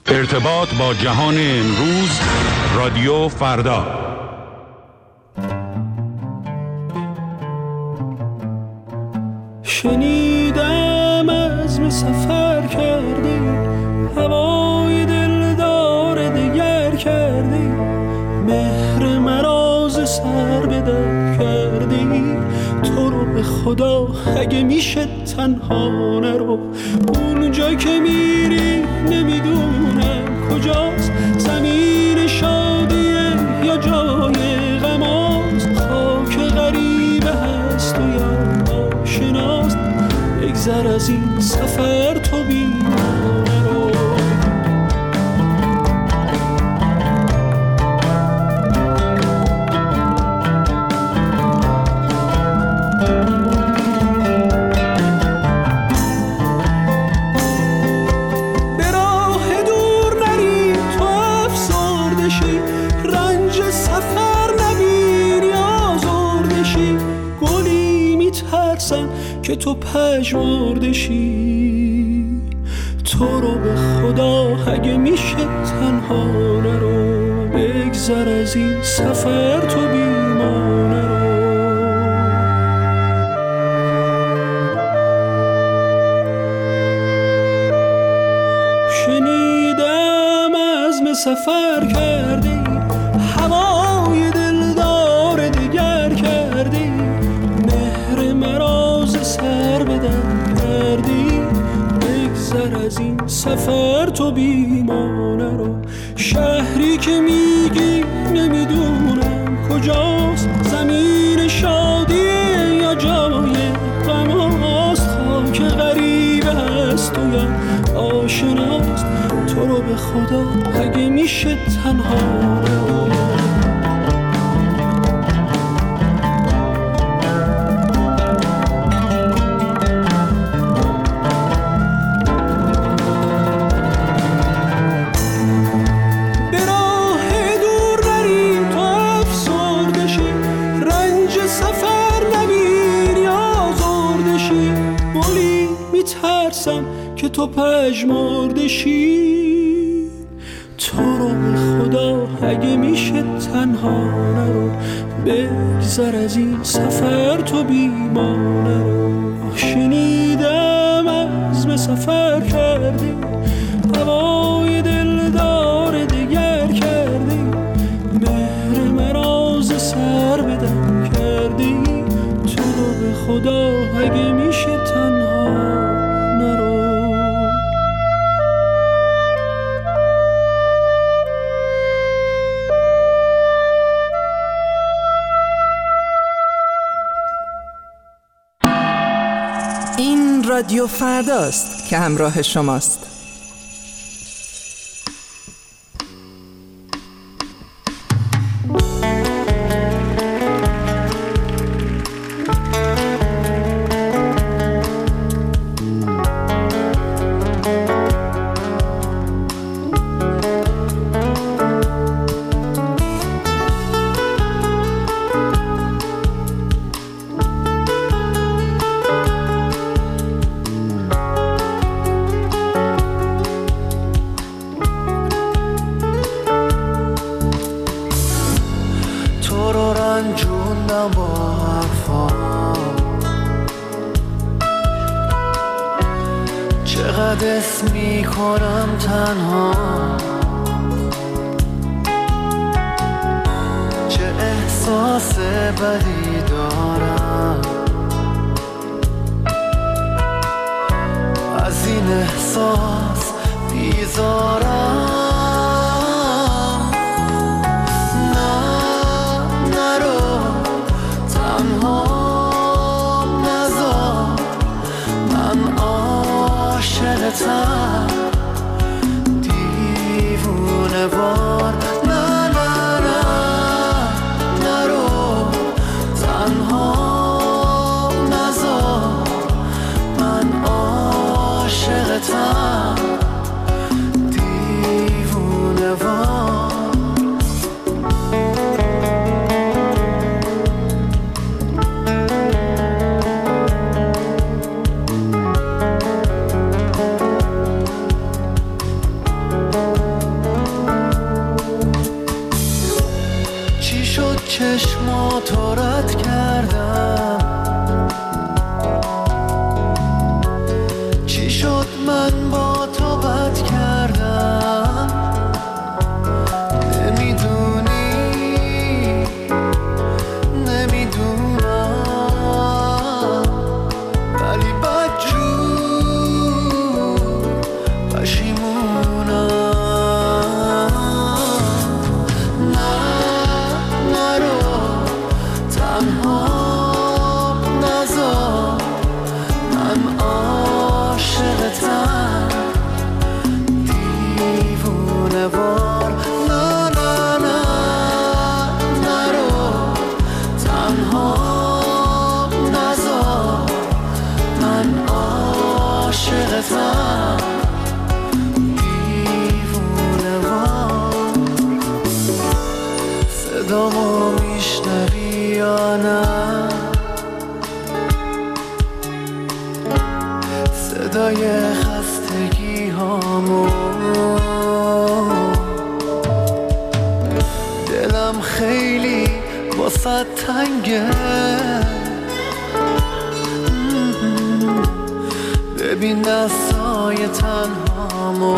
ارتباط با جهان امروز، رادیو فردا. شنیدم عزم سفر کردی، هوای دلدار دگر کردی، مهر مراز سر به در کردی. تو رو به خدا اگه میشه تنها نرو، اونجا که میری نمیدونم کجاست، زمین شادیه یا جای غماست، خاک غریبه هست و یا آشناست. بگذر از این سفر تو بیمانه رو. که تو پژمرده شی، تو رو به خدا اگه میشه تنها نرو، بگذر از این سفر تو بیمانه رو. شنیدم عزم سفر کردی، هوای دلدار دگر کردی، مهر مراز سر بدن کردی. بگذر از این سفر تو بیمانه رو. شهری که میگی نمیدونم کجاست، زمین شادیه یا جای غماست، خاک غریبه هست و یا آشناست. تو رو به خدا اگه میشه تنها نرو. که تو پژمرده شی، تو رو به خدا اگه میشه تنها نرو، بگذر از این سفر تو بیمانه رو. شنیدم عزم سفر کردی، هوای دلدار دگر کردی، مهر مراز سر بدن کردی. تو رو به خدا اگه میشه تنها رادیو فرداست که همراه شماست. چشماتو رد کردم، چی شد من با تو بد کردم؟ نمیدونی، نمیدونم، ولی بدجور پشیمونم. صدامو میشنوی یا نه؟ صدای خستگی هامو، دلم خیلی واسه تنگه، ببین دستای تنهامو.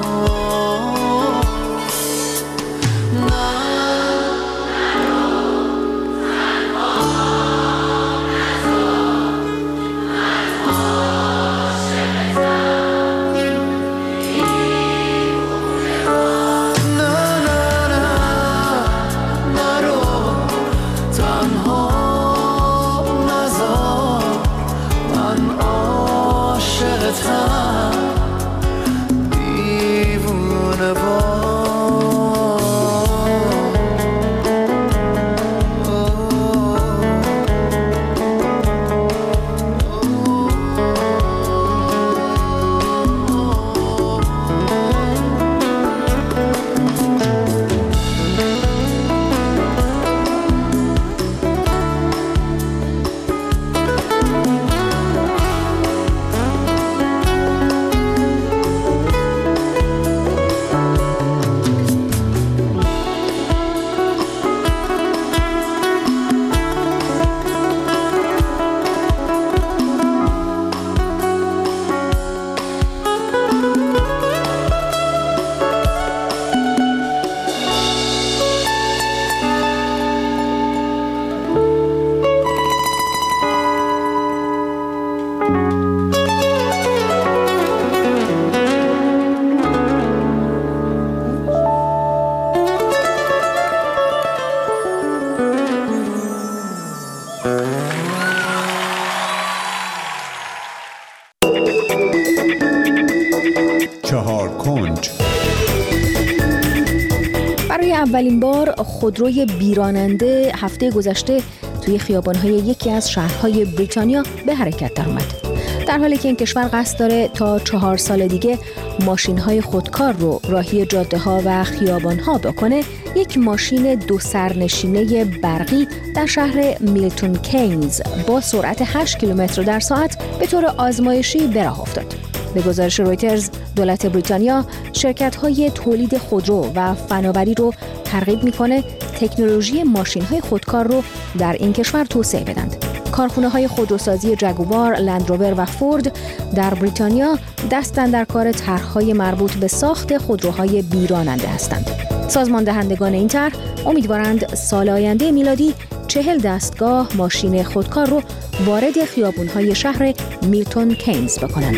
اولین بار خودروی بیراننده هفته گذشته توی خیابان‌های یکی از شهرهای بریتانیا به حرکت درآمد. در حالی که این کشور قصد داره تا 4 سال دیگه ماشین‌های خودکار رو راهی جاده‌ها و خیابان‌ها بکنه، یک ماشین 2 سرنشینه برقی در شهر میلتون کینز با سرعت 8 کیلومتر در ساعت به طور آزمایشی به راه افتاد. به گزارش رویترز، دولت بریتانیا شرکت‌های تولید خودرو و فناوری رو ترغیب می‌کنه تکنولوژی ماشین‌های خودکار رو در این کشور توسعه بدند. کارخانه‌های خودروسازی جگوار، لندروور و فورد در بریتانیا دست اندر کار طرح‌های مربوط به ساخت خودروهای بیراننده هستند. سازمان دهندگان این طرح امیدوارند سال آینده میلادی 40 دستگاه ماشین خودکار رو وارد خیابون‌های شهر میلتون کینز بکنند.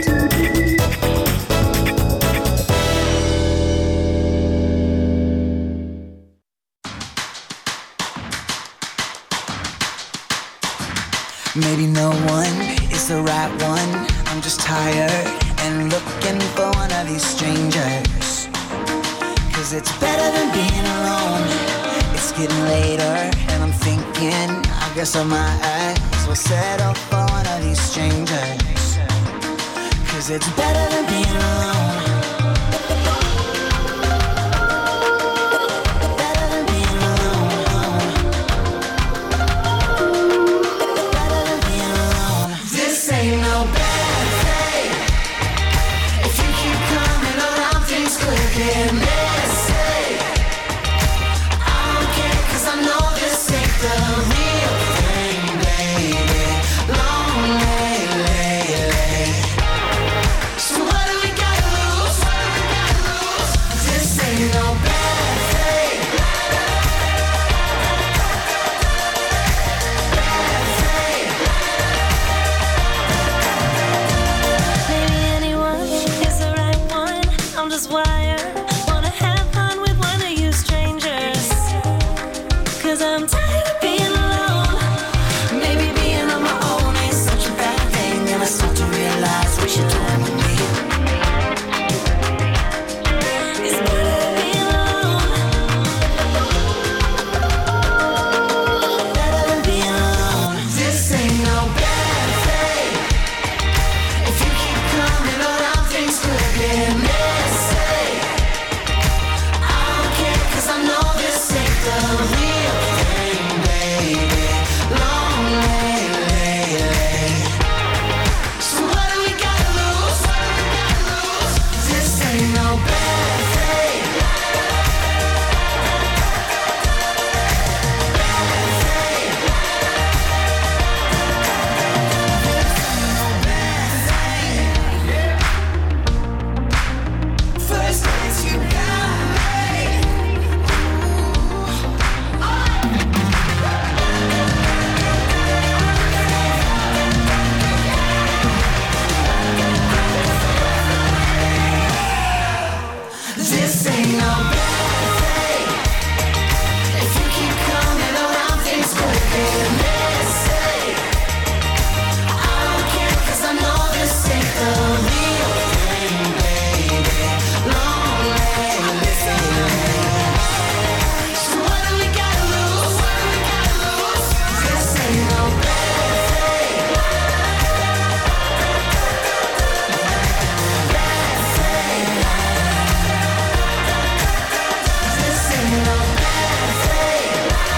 Maybe no one is the right one. I'm just tired and looking for one of these strangers. 'Cause it's better than being alone. It's getting later and I'm thinking, I guess I might as well settle for one of these strangers. 'Cause it's better than being alone. this wire. Wanna have fun with one of you strangers. 'Cause I'm tired of being alone. Maybe being on my own ain't such a bad thing. And I start to realize what you're doing with me. It's better than being alone. Better than being alone. This ain't no bad thing. If you keep coming around, things could get messy. I don't care 'cause I know this ain't the real thing, baby. Long lately. So what do we gotta lose? This ain't no bad thing. First place you got me. This ain't no bad thing. If you keep coming around, things could get messy. I don't care 'cause I know this ain't the real thing, baby. Long lately. So what do we gotta lose? This ain't no bad thing. Bad thing. This ain't no bad thing.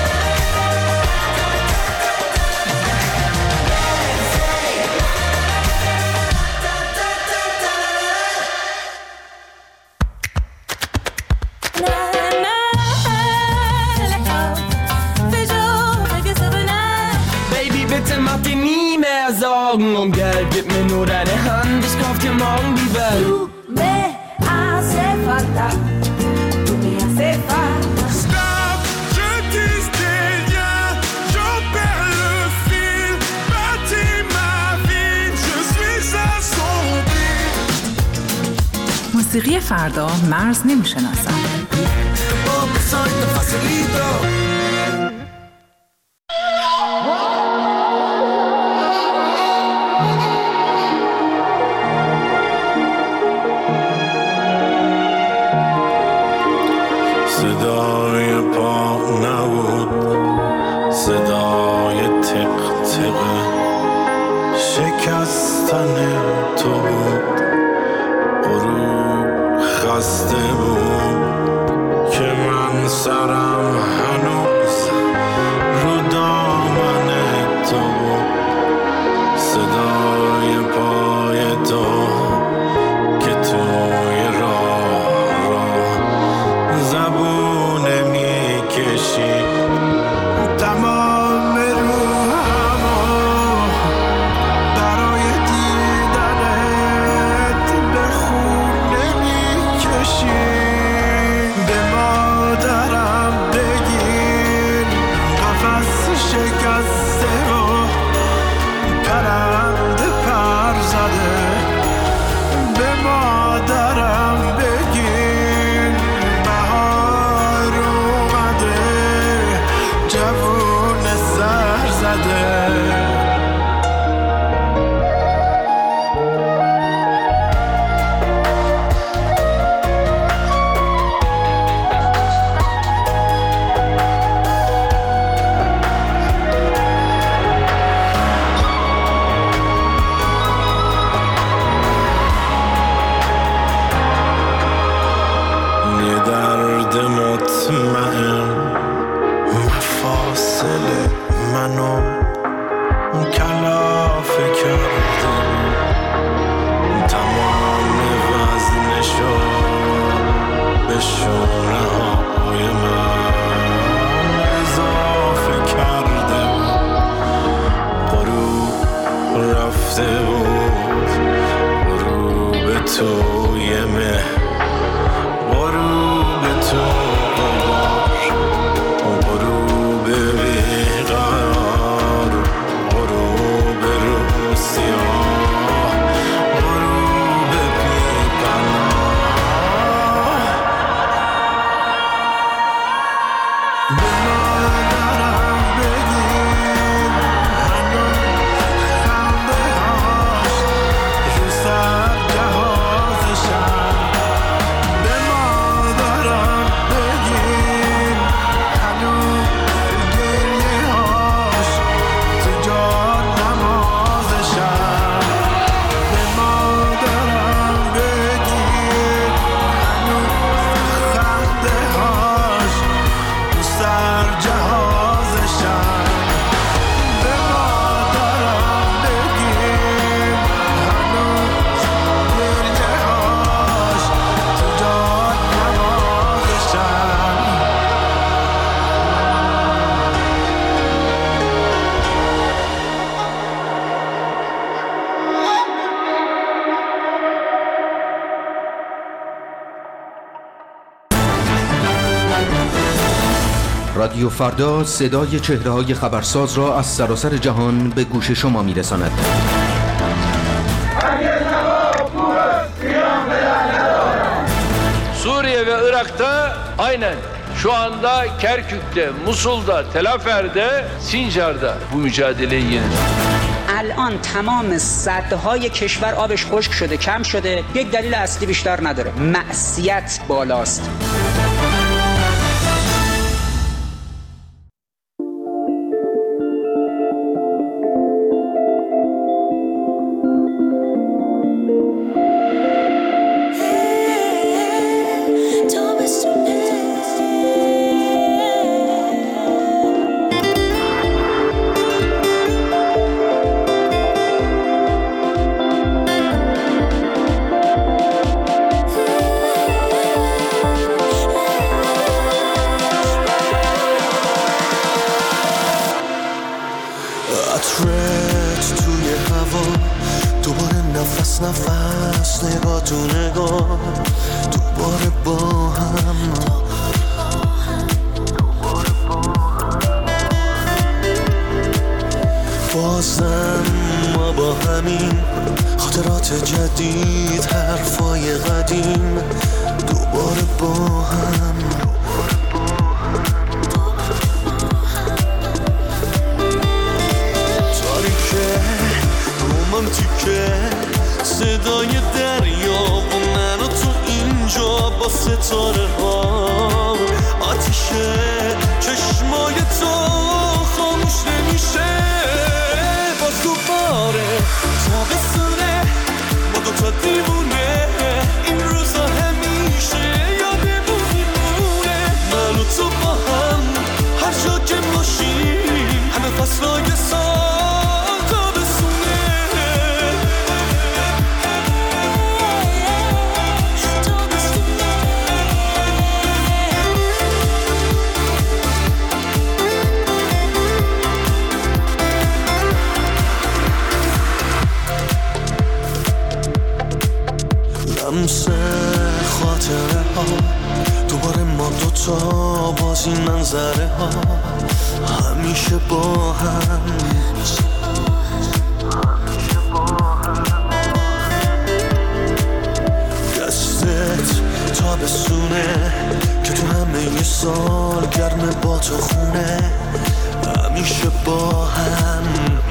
Baby, bitte mach dir nie mehr Sorgen um Geld. Gib mir nur deine Hand, ich kauf dir morgen die Welt. Stop, je tisse des liens, j'en perds le fil. Bâtis ma vie, je suis assombri. موسیقی فردا مرز نمیشناسد. صدای پا نبود، صدای تق تقه شکستن تو بود. غروب خسته بود که من سرم هنوز رو دامن تو بود. صدای پای تو که توی راه زبونه میکشی. تمام روحمو برای دیدنت به خونه میکشی. به مادرم بگیر قفس شکسته و پرنده پر زده. به مادرم بگیر بهار اومده، جوون سر زده. یه درد مطمئن مفاصل منو کلافه کرده بود. تمام وزنشو به شونه های من اضافه کرده بود. غروب رفته بود، غروب توی مه، غروب تو غبار، غروب بیقرار. رادیو فردا صدای چهره‌های خبرساز را از سراسر جهان به گوش شما می‌رساند. Suriye ve Irak'ta aynen şu anda Kerkük'te, Musul'da, Tel Afer'de, Sincar'da bu mücadeleyi yeniyor. الان تمام سدهای کشور آبش خشک شده، کم شده. یک دلیل اصلی بیشتر نداره، معصیت بالاست. نفس نگاه تو نگاه دوباره با هم بازم ما با همین خاطرات جدید حرفای قدیم دوباره با هم تاریکه رومانتیکه صدای دریا و من و تو اینجا با ستاره ها آتیشه چشمای تو خاموش نمیشه باز دوباره تابستونه ما دوتا دیوونه این روزا همیشه یادمون میمونه من و تو با هم هر جا که باشیم همه فصلای سال لمس خاطره ها دوباره ما دوتا باز این منظره ها همیشه با هم دستت تابستونه که تو همه سال گرم با تو خونه همیشه با هم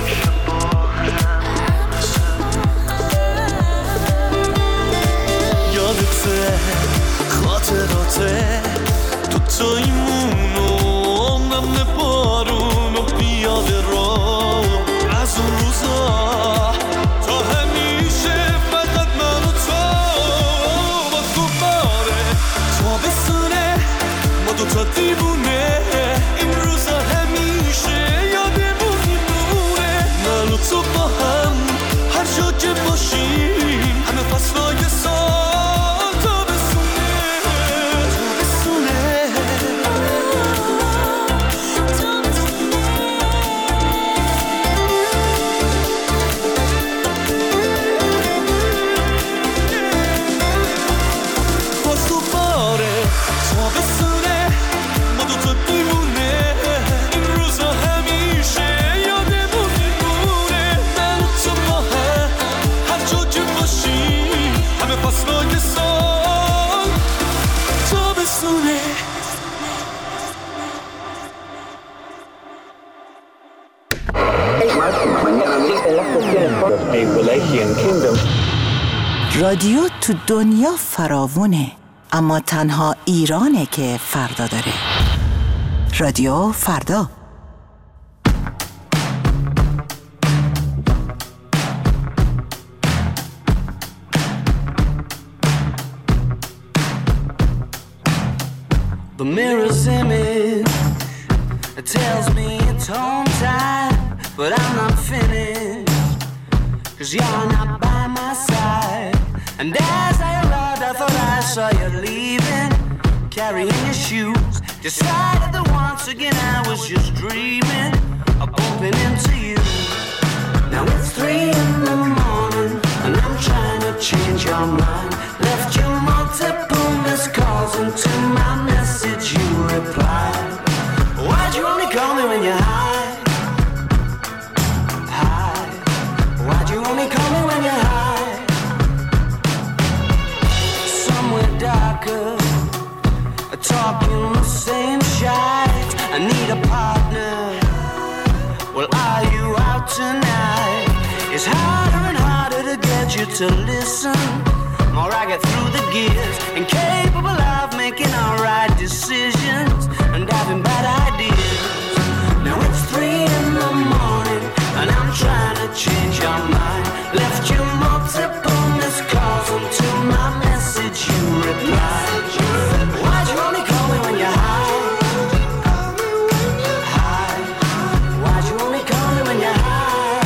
خاطراته تو تایمونو نمه بارونو بیاده رو از اون روزا تا همیشه فقط من و تو با دوباره تابستونه ما دوتا دیوونه این روزا همیشه یادمون میمونه من و تو با هم هر جا که باشیم همه فصلای سال رادیو تو دنیا فراوونه، اما تنها ایرانه که فردا داره. رادیو فردا. The mirror's image, it tells me it's home time, but I'm not finished, 'cause you're not by my side. And as I arrived, I thought I saw you leaving, carrying your shoes. Decided that once again I was just dreaming of bumping into you. Now it's 3 in the morning, and I'm trying to change your mind. Left you multiple missed calls, and to my message you replied. talking the same shite. I need a partner. Well, are you out tonight? It's harder and harder to get you to listen. More I get through the gears, incapable of making all right decisions and having bad ideas. Now it's 3 in the morning and I'm trying to change your mind. Left you multiple missed calls until my message you replied. Why'd you only call me when you're high? High. Why'd you only call me when you're high?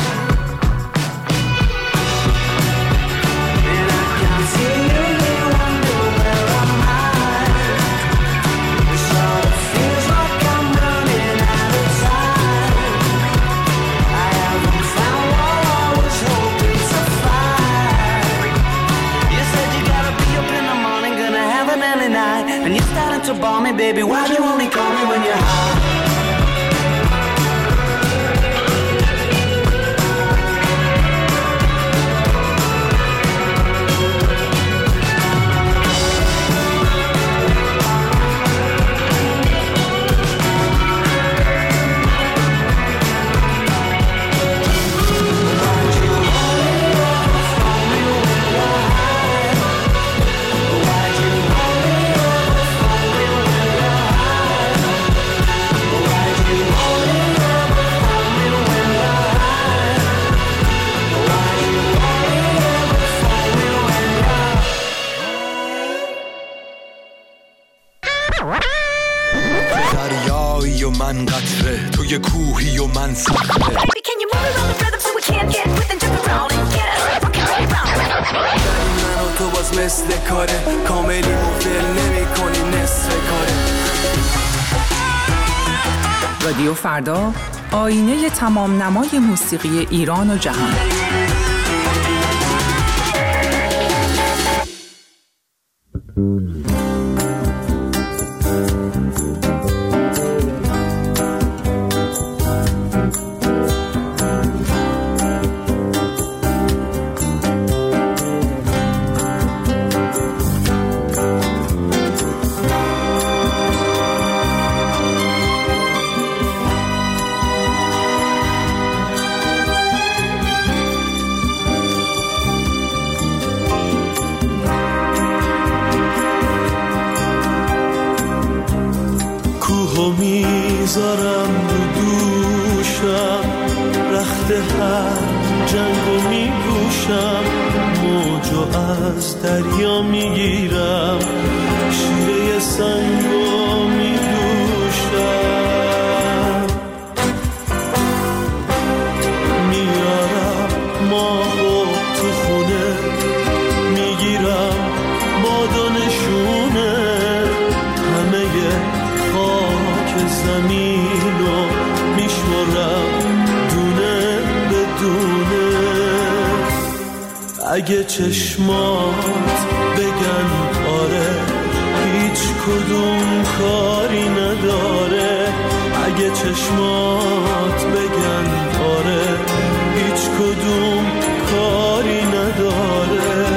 And I can't see you, you wonder where am I? It sort of feels like I'm running out of time. I haven't found what I was hoping to find. You said you gotta be up in the morning, gonna have an early night, and you're starting to bore me, baby. Why'd you only call me when you're high? دریایی و من قطره توی کوهی و من صخره من و تو باز مثل کاره کاملی مفل نمی کنی نصف کاره. رادیو فردا، آینه تمام نمای موسیقی ایران و جهان. میذارم رو دوشم رخت هر جنگو میپوشم موجو از دریا میگیرم شیره سنگو میدوشم میارم ماهو تو خونه میگیرم بادانشونه همه زمینو میشمارم دونه به دونه اگه چشمات بگن آره هیچ کدوم کاری نداره اگه چشمات بگن آره هیچ کدوم کاری نداره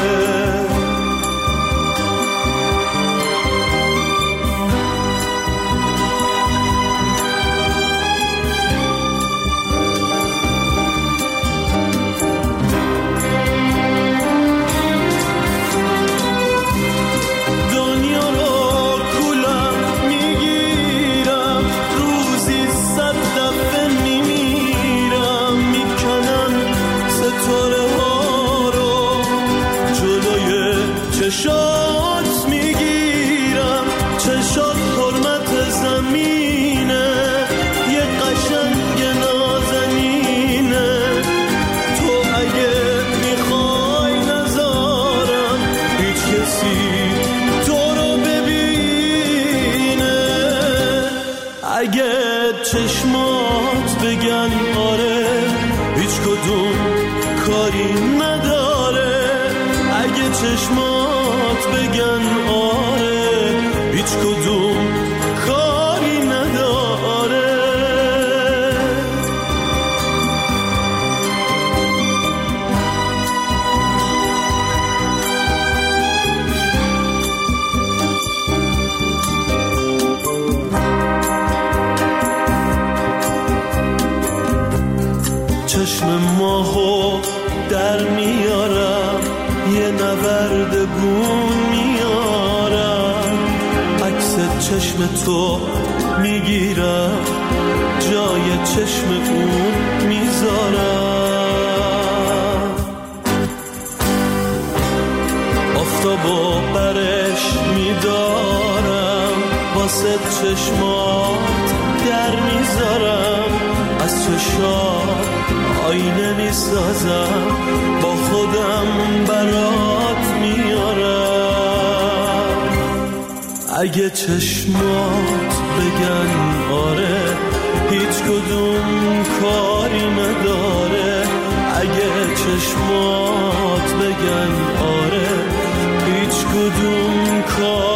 چشات میگیرم چشات حرمت زمینه یه قشنگ نازنینه تو اگه میخوای نذارم هیچ کسی تو رو ببینه اگه چشمات بگن آره هیچ کدوم کاری نداره اگه چشمات بگن آره هیچ کدوم کاری نداره چشم ماهو در میارم، یه نورد بون میارم، عکس چشم تو میگیرم، جای چشم اون میذارم. آفتابو برش میدارم، واسه چشمات در میذارم، از چشات آینه میسازم، با خودم برات میارم. اگه چشمات بگن آره، هیچ کدوم کاری نداره. اگه چشمات بگن آره، هیچ کدوم کاری